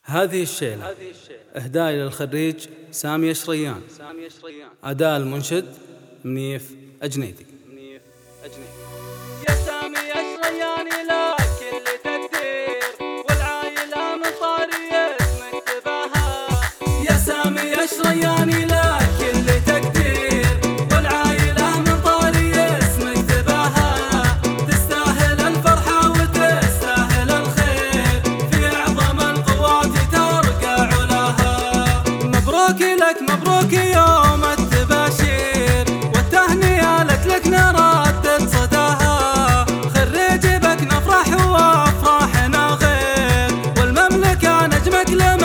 هذه الشيلة إهداء للخريج سامي شريان. أداء المنشد منيف أجنيدي. يا سامي شرياني لك كل تقدير والعايلة من طاري اسمك تباها. يا سامي شرياني لك كل تقدير والعايلة من طاري اسمك تباها. تستاهل الفرحة وتستاهل الخير في أعظم القوات ترقى علاها. مبروك لك مبروك يوم التباشير والتهنئة لك نردد صداها. خريج بك نفرح وافراحنا غير والمملكة نجمك